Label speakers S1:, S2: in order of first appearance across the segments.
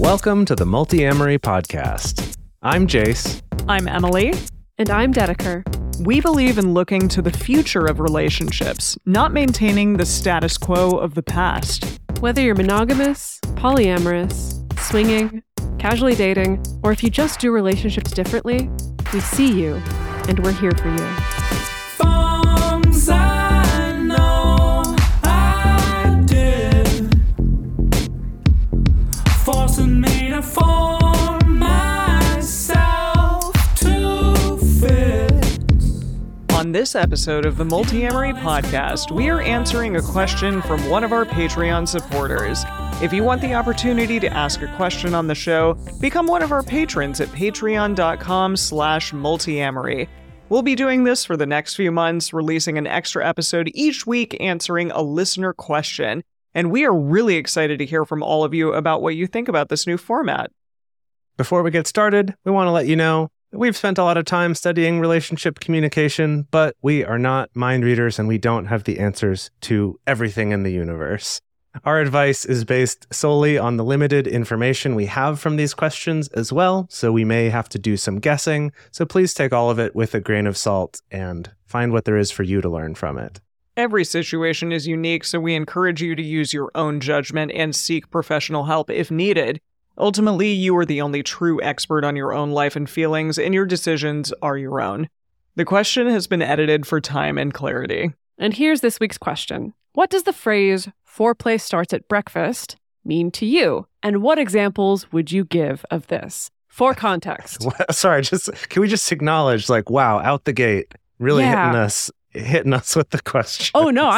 S1: Welcome to the Multi-Amory Podcast. I'm Jace.
S2: I'm Emily.
S3: And I'm Dedeker.
S2: We believe in looking to the future of relationships, not maintaining the status quo of the past.
S3: Whether you're monogamous, polyamorous, swinging, casually dating, or if you just do relationships differently, we see you, and we're here for you.
S4: Things I know I did, forcing me to form myself to fit.
S2: On this episode of the Multi-Amory Podcast, we are answering a question from one of our Patreon supporters. If you want the opportunity to ask a question on the show, become one of our patrons at patreon.com/multiamory. We'll be doing this for the next few months, releasing an extra episode each week answering a listener question. And we are really excited to hear from all of you about what you think about this new format.
S1: Before we get started, we want to let you know that we've spent a lot of time studying relationship communication, but we are not mind readers and we don't have the answers to everything in the universe. Our advice is based solely on the limited information we have from these questions as well, so we may have to do some guessing, so please take all of it with a grain of salt and find what there is for you to learn from it.
S2: Every situation is unique, so we encourage you to use your own judgment and seek professional help if needed. Ultimately, you are the only true expert on your own life and feelings, and your decisions are your own. The question has been edited for time and clarity.
S3: And here's this week's question. What does the phrase, foreplay starts at breakfast, mean to you? And what examples would you give of this? For context.
S1: Sorry, can we just acknowledge, wow, out the gate, really hitting us with the question.
S3: Oh no,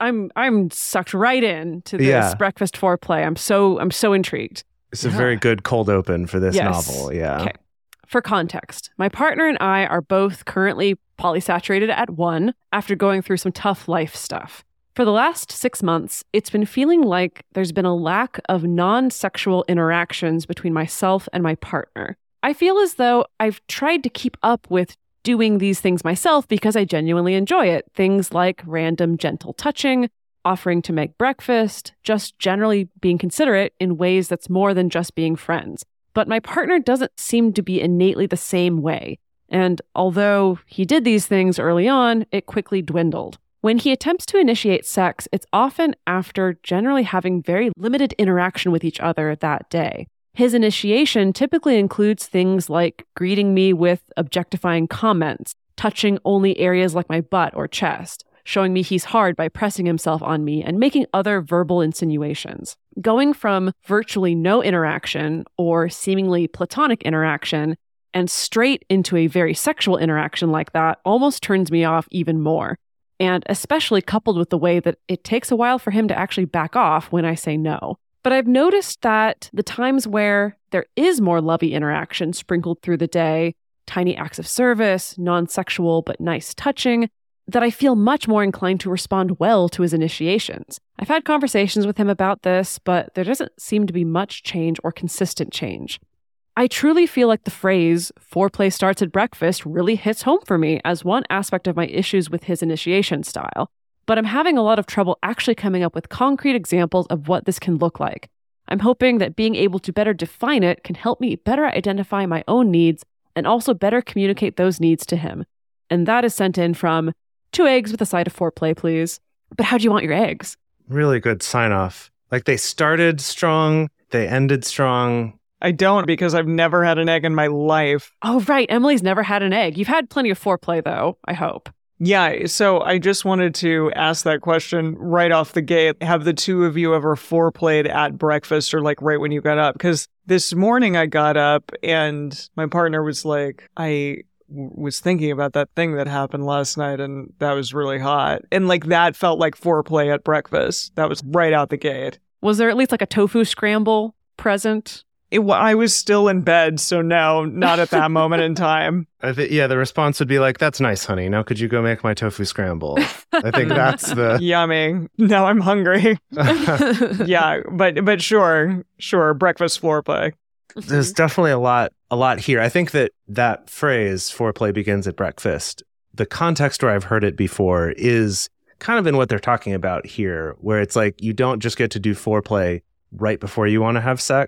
S3: I'm sucked right in to this breakfast foreplay. I'm so intrigued.
S1: It's a very good cold open for this novel. Yeah.
S3: Okay. For context, my partner and I are both currently polysaturated at 1 after going through some tough life stuff. For the last 6 months, it's been feeling like there's been a lack of non-sexual interactions between myself and my partner. I feel as though I've tried to keep up with doing these things myself because I genuinely enjoy it. Things like random gentle touching, offering to make breakfast, just generally being considerate in ways that's more than just being friends. But my partner doesn't seem to be innately the same way. And although he did these things early on, it quickly dwindled. When he attempts to initiate sex, it's often after generally having very limited interaction with each other that day. His initiation typically includes things like greeting me with objectifying comments, touching only areas like my butt or chest, showing me he's hard by pressing himself on me, and making other verbal insinuations. Going from virtually no interaction or seemingly platonic interaction and straight into a very sexual interaction like that almost turns me off even more. And especially coupled with the way that it takes a while for him to actually back off when I say no. But I've noticed that the times where there is more lovey interaction sprinkled through the day, tiny acts of service, non-sexual but nice touching, that I feel much more inclined to respond well to his initiations. I've had conversations with him about this, but there doesn't seem to be much change or consistent change. I truly feel like the phrase, foreplay starts at breakfast, really hits home for me as one aspect of my issues with his initiation style. But I'm having a lot of trouble actually coming up with concrete examples of what this can look like. I'm hoping that being able to better define it can help me better identify my own needs and also better communicate those needs to him. And that is sent in from 2 eggs with a side of foreplay, please. But how do you want your eggs?
S1: Really good sign off. They started strong, they ended strong.
S2: I don't, because I've never had an egg in my life.
S3: Oh, right. Emily's never had an egg. You've had plenty of foreplay, though, I hope.
S2: Yeah, so I just wanted to ask that question right off the gate. Have the two of you ever foreplayed at breakfast or right when you got up? Because this morning I got up and my partner was like, I was thinking about that thing that happened last night and that was really hot. And that felt like foreplay at breakfast. That was right out the gate.
S3: Was there at least a tofu scramble present?
S2: I was still in bed, so no, not at that moment in time.
S1: The response would be that's nice, honey. Now could you go make my tofu scramble? I think that's the...
S2: Yummy. Now I'm hungry. Yeah, but sure, breakfast foreplay.
S1: There's definitely a lot here. I think that phrase, foreplay begins at breakfast, the context where I've heard it before is kind of in what they're talking about here, where it's you don't just get to do foreplay right before you want to have sex.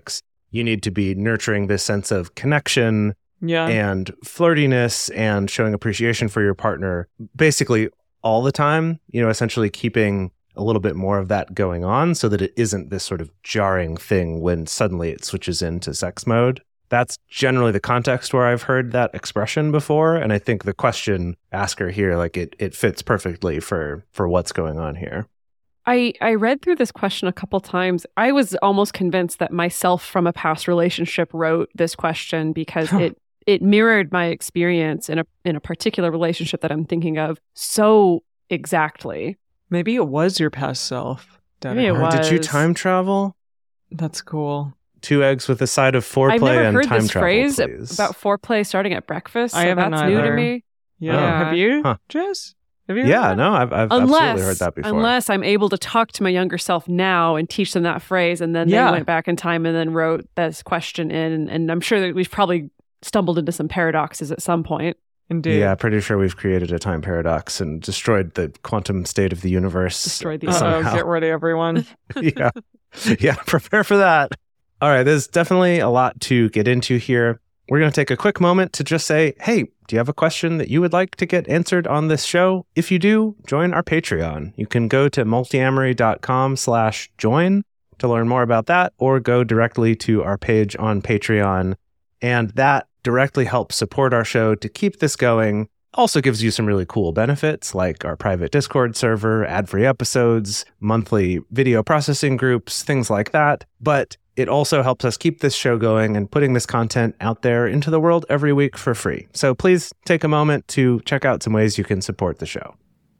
S1: you need to be nurturing this sense of connection
S2: Yeah.
S1: and flirtiness and showing appreciation for your partner basically all the time, essentially keeping a little bit more of that going on so that it isn't this sort of jarring thing when suddenly it switches into sex mode. That's generally the context where I've heard that expression before. And I think the question asker here, like it fits perfectly for what's going on here.
S3: I read through this question a couple times. I was almost convinced that myself from a past relationship wrote this question because it mirrored my experience in a particular relationship that I'm thinking of so exactly.
S2: Maybe it was your past self.
S3: Maybe it
S1: Or did you
S3: was.
S1: time travel?
S2: That's cool.
S1: 2 eggs with a side of
S3: I've
S1: foreplay
S3: never
S1: and
S3: heard
S1: time
S3: this
S1: travel,
S3: phrase
S1: please.
S3: about foreplay starting at breakfast.
S2: I
S3: So
S2: haven't
S3: that's new to
S2: either.
S3: me.
S2: Yeah.
S3: Yeah.
S2: Have you,
S1: Huh.
S2: Jess? Have you heard
S1: Yeah,
S2: that?
S1: no, I've absolutely heard that before.
S3: Unless I'm able to talk to my younger self now and teach them that phrase, and then they
S2: Yeah.
S3: went back in time and then wrote this question in. And I'm sure that we've probably stumbled into some paradoxes at some point.
S2: Indeed.
S1: Yeah, pretty sure we've created a time paradox and destroyed the quantum state of the universe.
S3: Destroyed the
S2: Uh-oh,
S1: somehow.
S2: get ready, everyone.
S1: Yeah, prepare for that. All right, there's definitely a lot to get into here. We're going to take a quick moment to just say, hey, do you have a question that you would like to get answered on this show? If you do, join our Patreon. You can go to multiamory.com/join to learn more about that, or go directly to our page on Patreon. And that directly helps support our show to keep this going. Also gives you some really cool benefits like our private Discord server, ad-free episodes, monthly video processing groups, things like that. But it also helps us keep this show going and putting this content out there into the world every week for free. So please take a moment to check out some ways you can support the show.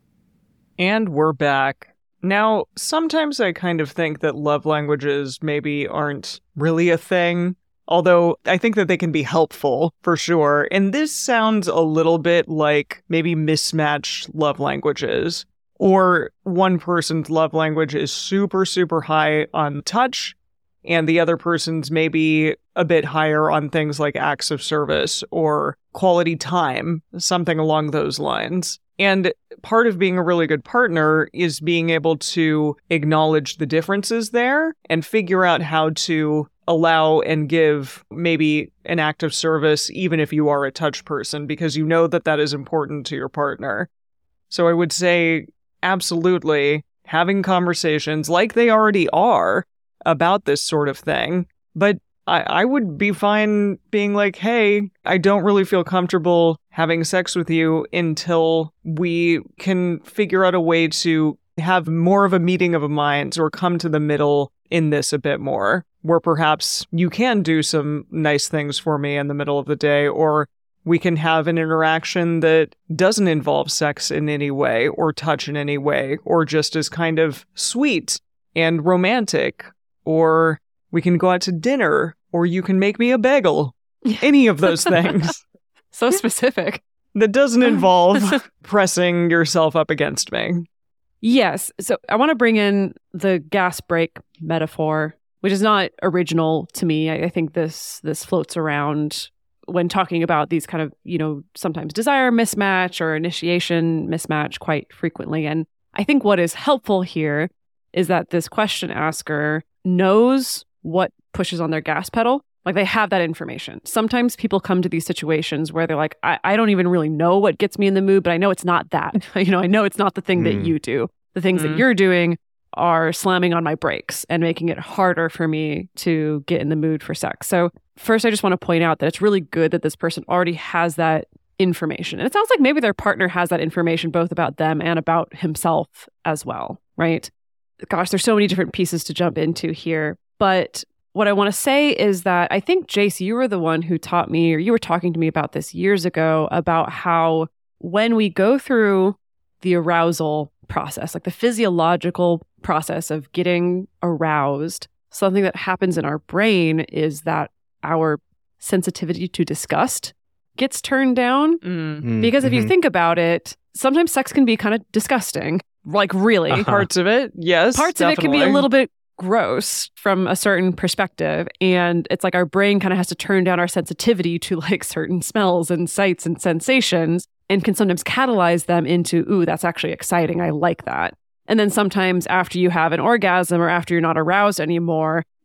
S2: And we're back. Now, sometimes I kind of think that love languages maybe aren't really a thing, although I think that they can be helpful for sure. And this sounds a little bit like maybe mismatched love languages, or one person's love language is super, super high on touch, and the other person's maybe a bit higher on things like acts of service or quality time, something along those lines. And part of being a really good partner is being able to acknowledge the differences there and figure out how to allow and give maybe an act of service, even if you are a touch person, because you know that that is important to your partner. So I would say, absolutely, having conversations like they already are about this sort of thing. But I would be fine being like, hey, I don't really feel comfortable having sex with you until we can figure out a way to have more of a meeting of minds or come to the middle in this a bit more, where perhaps you can do some nice things for me in the middle of the day, or we can have an interaction that doesn't involve sex in any way or touch in any way, or just is kind of sweet and romantic, or we can go out to dinner, or you can make me a bagel. Any of those things
S3: So specific.
S2: that doesn't involve pressing yourself up against me.
S3: Yes. So I want to bring in the gas brake metaphor, which is not original to me. I think this floats around when talking about these kind of, sometimes desire mismatch or initiation mismatch quite frequently. And I think what is helpful here is that this question asker knows what pushes on their gas pedal. Like they have that information. Sometimes people come to these situations where they're like, I don't even really know what gets me in the mood, but I know it's not that. I know it's not the thing that you do. The things that you're doing are slamming on my brakes and making it harder for me to get in the mood for sex. So first, I just want to point out that it's really good that this person already has that information. And it sounds like maybe their partner has that information both about them and about himself as well, right? Gosh, there's so many different pieces to jump into here. But what I want to say is that I think, Jace, you were the one who taught me, or you were talking to me about this years ago, about how when we go through the arousal process, like the physiological process of getting aroused, something that happens in our brain is that our sensitivity to disgust gets turned down. Because if you think about it, sometimes sex can be kind of disgusting. Like really.
S2: Parts of it, yes.
S3: Parts of it can be a little bit gross from a certain perspective. And it's like our brain kind of has to turn down our sensitivity to like certain smells and sights and sensations, and can sometimes catalyze them into, ooh, that's actually exciting. I like that. And then sometimes after you have an orgasm or after you're not aroused anymore,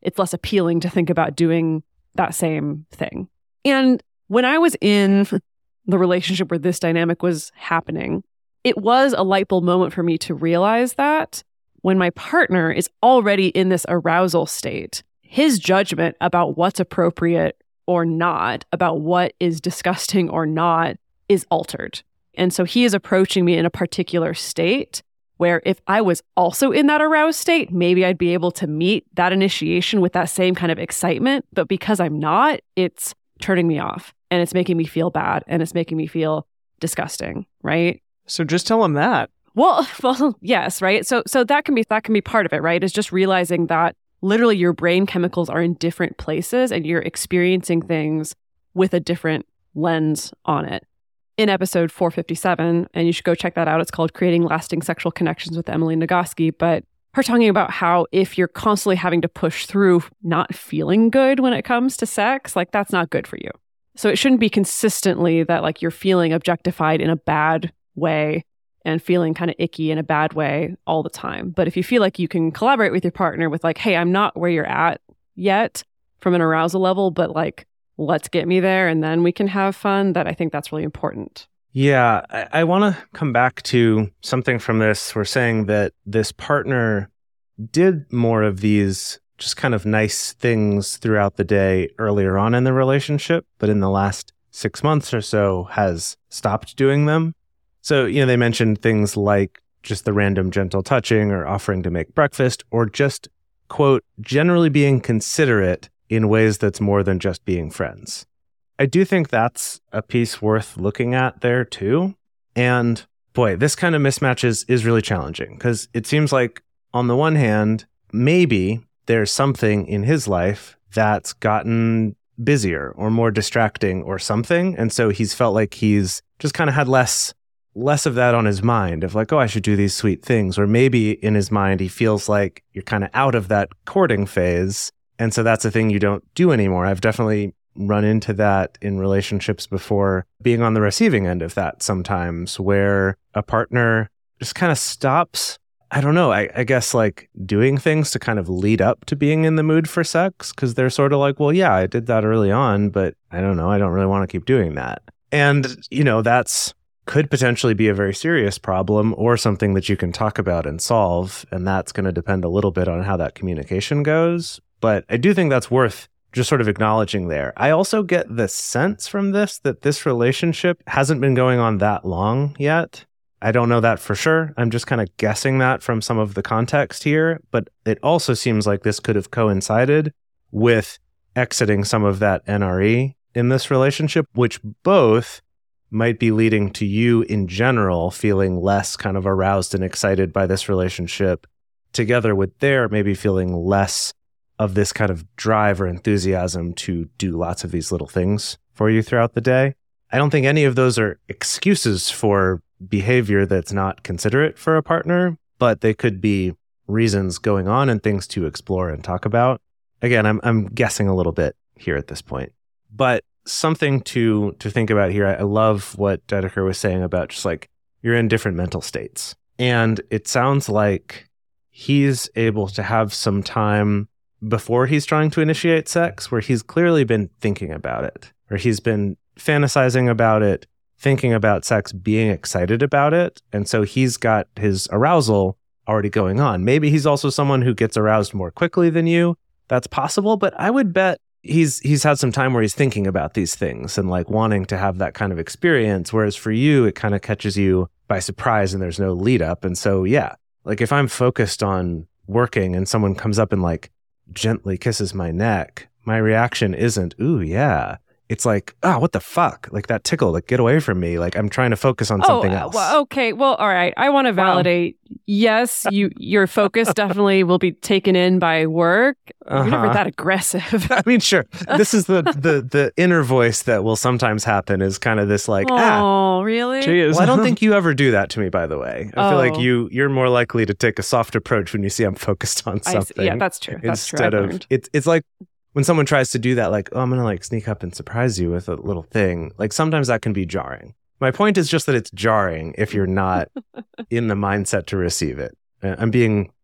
S3: it's less appealing to think about doing that same thing. And when I was in the relationship where this dynamic was happening, it was a light bulb moment for me to realize that when my partner is already in this arousal state, his judgment about what's appropriate or not, about what is disgusting or not, is altered. And so he is approaching me in a particular state where if I was also in that aroused state, maybe I'd be able to meet that initiation with that same kind of excitement. But because I'm not, it's turning me off and it's making me feel bad and it's making me feel disgusting, right?
S2: So just tell him that.
S3: Well, yes, right? So that can be part of it, right? Is just realizing that literally your brain chemicals are in different places and you're experiencing things with a different lens on it. In episode 457, and you should go check that out, it's called Creating Lasting Sexual Connections with Emily Nagoski, but her talking about how if you're constantly having to push through not feeling good when it comes to sex, like that's not good for you. So it shouldn't be consistently that like you're feeling objectified in a bad way and feeling kind of icky in a bad way all the time. But if you feel like you can collaborate with your partner with like, hey, I'm not where you're at yet from an arousal level, but like, let's get me there and then we can have fun, that I think that's really important.
S1: Yeah, I want to come back to something from this. We're saying that this partner did more of these just kind of nice things throughout the day earlier on in the relationship, but in the last 6 months or so has stopped doing them. So, they mentioned things like just the random gentle touching or offering to make breakfast or just, quote, generally being considerate in ways that's more than just being friends. I do think that's a piece worth looking at there too. And boy, this kind of mismatch is really challenging because it seems like on the one hand, maybe there's something in his life that's gotten busier or more distracting or something. And so he's felt like he's just kind of had less of that on his mind of like, oh, I should do these sweet things. Or maybe in his mind, he feels like you're kind of out of that courting phase. And so that's a thing you don't do anymore. I've definitely run into that in relationships before, being on the receiving end of that sometimes, where a partner just kind of stops, I don't know, I guess like doing things to kind of lead up to being in the mood for sex, because they're sort of like, well, yeah, I did that early on, but I don't know, I don't really want to keep doing that. And, that's could potentially be a very serious problem or something that you can talk about and solve. And that's going to depend a little bit on how that communication goes. But I do think that's worth just sort of acknowledging there. I also get the sense from this that this relationship hasn't been going on that long yet. I don't know that for sure. I'm just kind of guessing that from some of the context here. But it also seems like this could have coincided with exiting some of that NRE in this relationship, which both might be leading to you in general feeling less kind of aroused and excited by this relationship, together with their maybe feeling less of this kind of drive or enthusiasm to do lots of these little things for you throughout the day. I don't think any of those are excuses for behavior that's not considerate for a partner, but they could be reasons going on and things to explore and talk about. Again, I'm guessing a little bit here at this point, but something to think about here. I love what Dedeker was saying about just like you're in different mental states. And it sounds like he's able to have some time before he's trying to initiate sex where he's clearly been thinking about it, or he's been fantasizing about it, thinking about sex, being excited about it. And so he's got his arousal already going on. Maybe he's also someone who gets aroused more quickly than you. That's possible, but I would bet he's had some time where he's thinking about these things and like wanting to have that kind of experience. Whereas for you, it kind of catches you by surprise and there's no lead up. And so, yeah, like if I'm focused on working and someone comes up and like gently kisses my neck, my reaction isn't, ooh, yeah. It's like, oh, what the fuck? Like that tickle, like get away from me. Like I'm trying to focus on something else.
S3: Well, okay. Well, all right. I want to validate. Yes, your focus definitely will be taken in by work. You're never that aggressive.
S1: I mean, sure. This is the inner voice that will sometimes happen is kind of this like,
S3: really?
S2: Jeez.
S1: Well, I don't think you ever do that to me, by the way. I feel like you're more likely to take a soft approach when you see I'm focused on something.
S3: Yeah, that's true. That's true.
S1: Instead of, it's like, when someone tries to do that, like, oh, I'm going to like sneak up and surprise you with a little thing, like sometimes that can be jarring. My point is just that it's jarring if you're not in the mindset to receive it. I'm being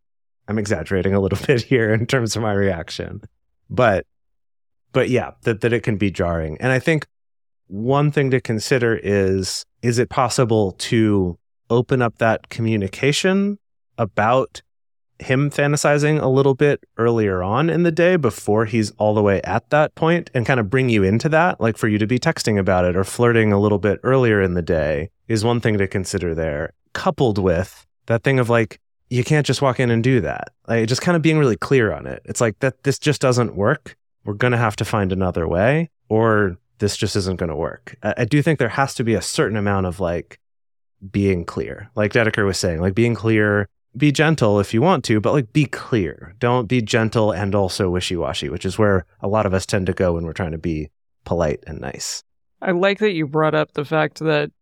S1: I'm exaggerating a little bit here in terms of my reaction. But yeah, that it can be jarring. And I think one thing to consider is it possible to open up that communication about him fantasizing a little bit earlier on in the day before he's all the way at that point and kind of bring you into that, like for you to be texting about it or flirting a little bit earlier in the day is one thing to consider there, coupled with that thing of like, you can't just walk in and do that. Like just kind of being really clear on it. It's like that this just doesn't work. We're going to have to find another way, or this just isn't going to work. I do think there has to be a certain amount of like being clear. Like Dedeker was saying, like being clear, be gentle if you want to, but like be clear. Don't be gentle and also wishy-washy, which is where a lot of us tend to go when we're trying to be polite and nice.
S2: I like that you brought up the fact that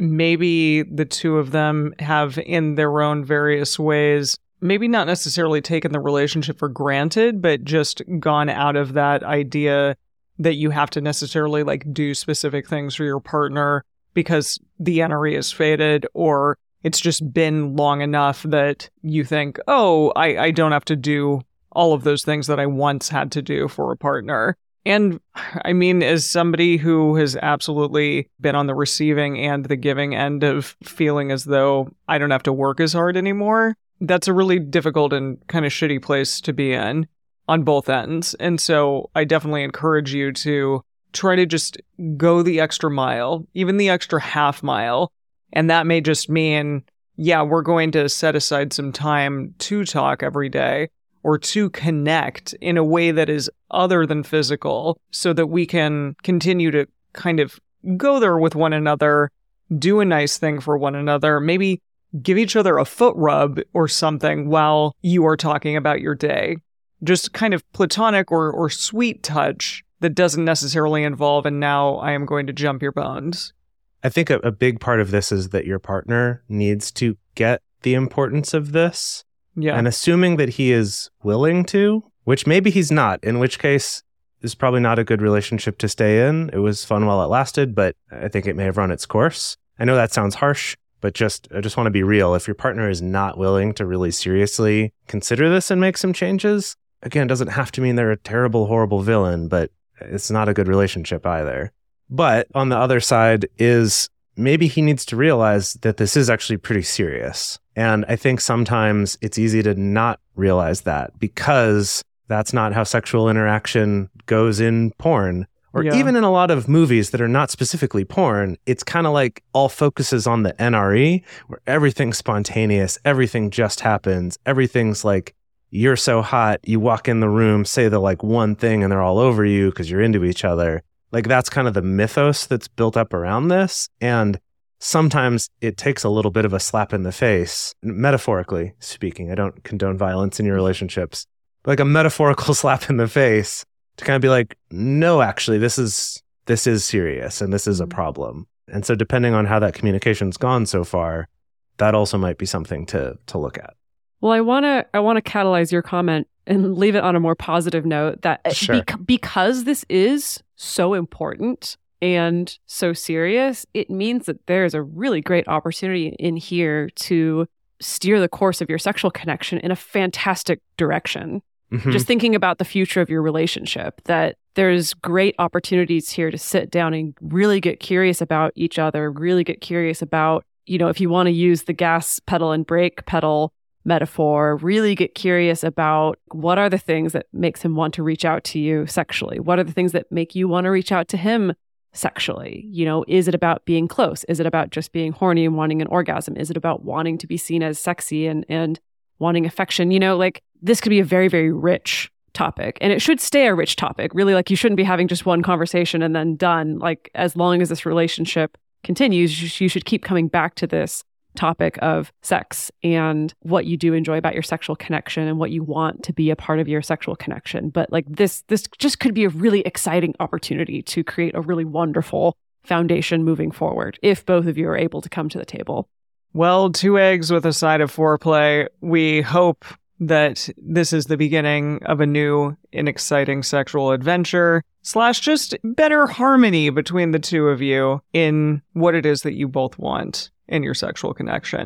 S2: maybe the two of them have, in their own various ways, maybe not necessarily taken the relationship for granted, but just gone out of that idea that you have to necessarily like do specific things for your partner because the NRE is faded, or it's just been long enough that you think, oh, I don't have to do all of those things that I once had to do for a partner. And I mean, as somebody who has absolutely been on the receiving and the giving end of feeling as though I don't have to work as hard anymore, that's a really difficult and kind of shitty place to be in on both ends. And so I definitely encourage you to try to just go the extra mile, even the extra half mile. And that may just mean, yeah, we're going to set aside some time to talk every day or to connect in a way that is other than physical so that we can continue to kind of go there with one another, do a nice thing for one another, maybe give each other a foot rub or something while you are talking about your day. Just kind of platonic or sweet touch that doesn't necessarily involve, and now I am going to jump your bones.
S1: I think a big part of this is that your partner needs to get the importance of this.
S2: Yeah.
S1: And assuming that he is willing to, which maybe he's not, in which case is probably not a good relationship to stay in. It was fun while it lasted, but I think it may have run its course. I know that sounds harsh, but I just want to be real. If your partner is not willing to really seriously consider this and make some changes, again, it doesn't have to mean they're a terrible, horrible villain, but it's not a good relationship either. But on the other side is maybe he needs to realize that this is actually pretty serious. And I think sometimes it's easy to not realize that because that's not how sexual interaction goes in porn. Or even in a lot of movies that are not specifically porn, it's kind of like all focuses on the NRE, where everything's spontaneous, everything just happens, everything's like, you're so hot, you walk in the room, say the like one thing and they're all over you because you're into each other. Like that's kind of the mythos that's built up around this. And sometimes it takes a little bit of a slap in the face, metaphorically speaking. I don't condone violence in your relationships, but like a metaphorical slap in the face to kind of be like, no, actually, this is serious and this is a problem. And so depending on how that communication's gone so far, that also might be something to look at.
S3: Well, I want to catalyze your comment and leave it on a more positive note that
S1: Sure.
S3: Because this is so important and so serious, it means that there's a really great opportunity in here to steer the course of your sexual connection in a fantastic direction.
S1: Mm-hmm.
S3: Just thinking about the future of your relationship, that there's great opportunities here to sit down and really get curious about each other, really get curious about, if you want to use the gas pedal and brake pedal metaphor, really get curious about what are the things that makes him want to reach out to you sexually? What are the things that make you want to reach out to him sexually? Is it about being close? Is it about just being horny and wanting an orgasm? Is it about wanting to be seen as sexy and wanting affection? This could be a very, very rich topic, and it should stay a rich topic. Really, you shouldn't be having just one conversation and then done. As long as this relationship continues, you should keep coming back to this topic of sex and what you do enjoy about your sexual connection and what you want to be a part of your sexual connection. But this just could be a really exciting opportunity to create a really wonderful foundation moving forward if both of you are able to come to the table.
S2: Well, 2 eggs with a side of foreplay. We hope that this is the beginning of a new and exciting sexual adventure / just better harmony between the two of you in what it is that you both want in your sexual connection.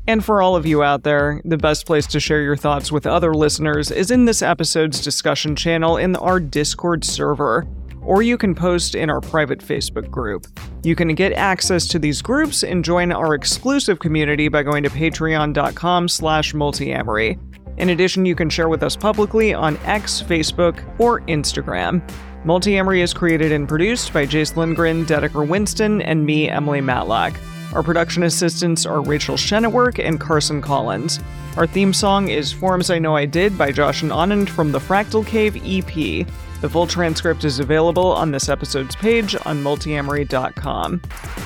S2: And for all of you out there, the best place to share your thoughts with other listeners is in this episode's discussion channel in our Discord server, or you can post in our private Facebook group. You can get access to these groups and join our exclusive community by going to patreon.com/multiamory. In addition, you can share with us publicly on X, Facebook, or Instagram. Multiamory is created and produced by Jace Lindgren, Dedeker Winston, and me, Emily Matlack. Our production assistants are Rachel Shenetwork and Carson Collins. Our theme song is Forms I Know I Did by Josh and Anand from the Fractal Cave EP. The full transcript is available on this episode's page on multiamory.com.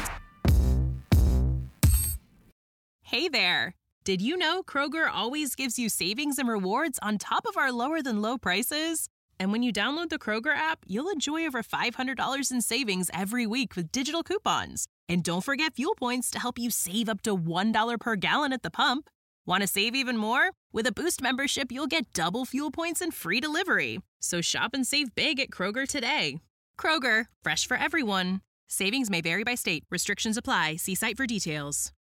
S5: Hey there! Did you know Kroger always gives you savings and rewards on top of our lower-than-low prices? And when you download the Kroger app, you'll enjoy over $500 in savings every week with digital coupons. And don't forget fuel points to help you save up to $1 per gallon at the pump. Want to save even more? With a Boost membership, you'll get double fuel points and free delivery. So shop and save big at Kroger today. Kroger, fresh for everyone. Savings may vary by state. Restrictions apply. See site for details.